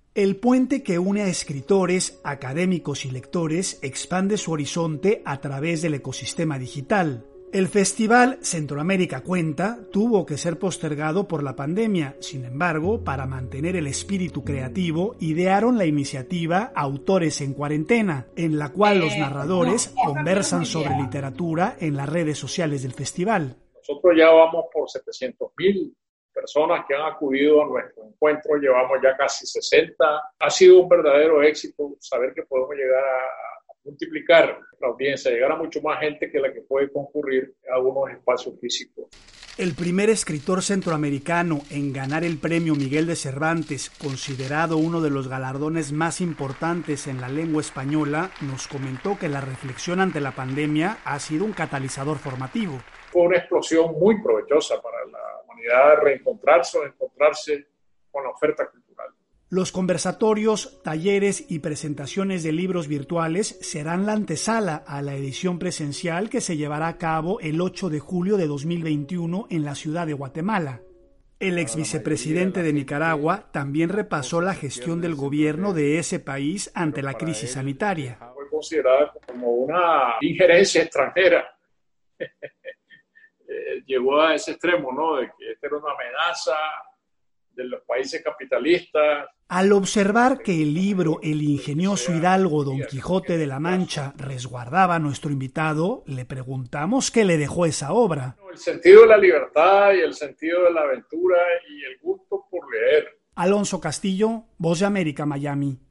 El puente que une a escritores, académicos y lectores expande su horizonte a través del ecosistema digital. El festival Centroamérica Cuenta tuvo que ser postergado por la pandemia. Sin embargo, para mantener el espíritu creativo, idearon la iniciativa Autores en Cuarentena, en la cual los narradores conversan sobre literatura en las redes sociales del festival. Nosotros ya vamos por 700,000 personas que han acudido a nuestro encuentro, llevamos ya casi 60. Ha sido un verdadero éxito saber que podemos llegar a multiplicar la audiencia, llegar a mucho más gente que la que puede concurrir a unos espacios físicos. El primer escritor centroamericano en ganar el premio Miguel de Cervantes, considerado uno de los galardones más importantes en la lengua española, nos comentó que la reflexión ante la pandemia ha sido un catalizador formativo. Fue una explosión muy provechosa para la humanidad reencontrarse o encontrarse con la oferta cultural. Los conversatorios, talleres y presentaciones de libros virtuales serán la antesala a la edición presencial que se llevará a cabo el 8 de julio de 2021 en la ciudad de Guatemala. El ex vicepresidente de Nicaragua también repasó la gestión del gobierno de ese país ante la crisis sanitaria. Fue considerada como una injerencia extranjera. Llegó a ese extremo, ¿no? De que esta era una amenaza de los países capitalistas. Al observar que el libro El ingenioso hidalgo Don Quijote de la Mancha resguardaba a nuestro invitado, le preguntamos qué le dejó esa obra. El sentido de la libertad y el sentido de la aventura y el gusto por leer. Alonso Castillo, Voz de América, Miami.